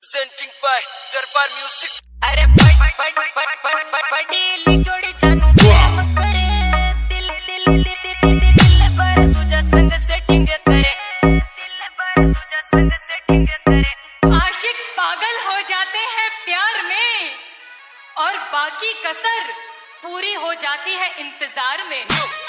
Presenting by Darbar Music. अरे बड़ी लिकोड़ी जानू प्रेम करे दिल दिल दिल दिल पर तुझा संग सेटिंग करे दिल पर तुझा संग सेटिंग करे। आशिक पागल हो जाते हैं प्यार में और बाकी कसर पूरी हो जाती है इंतजार में।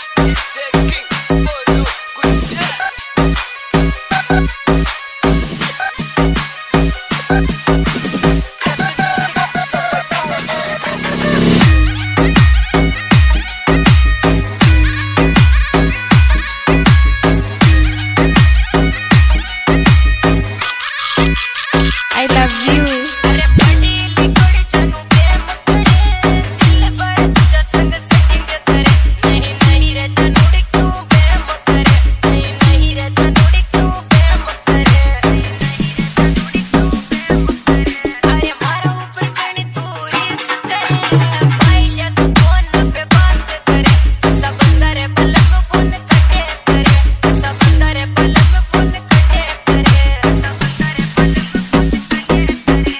I love you. अरे बड़ी लिकोड़ी जानू प्रेम करे दिल पर तुझा संग सेटिंग करे। नहीं नहीं रे जानूड़ी क्यों प्रेम करे, नहीं नहीं रे जानूड़ी क्यों प्रेम करे, नहीं नहीं रे जानूड़ी क्यों प्रेम करे। अरे मारा ऊपर कणी तू रीस करे भाई जैसे फोन पे बात करे। तब बंदा रे पलक में फोन कटे करे, तब बंदा रे पलक में फोन कटे करे, तब बंदा रे पलक में फोन कटे करे।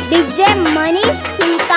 DJ Manish Hilkar.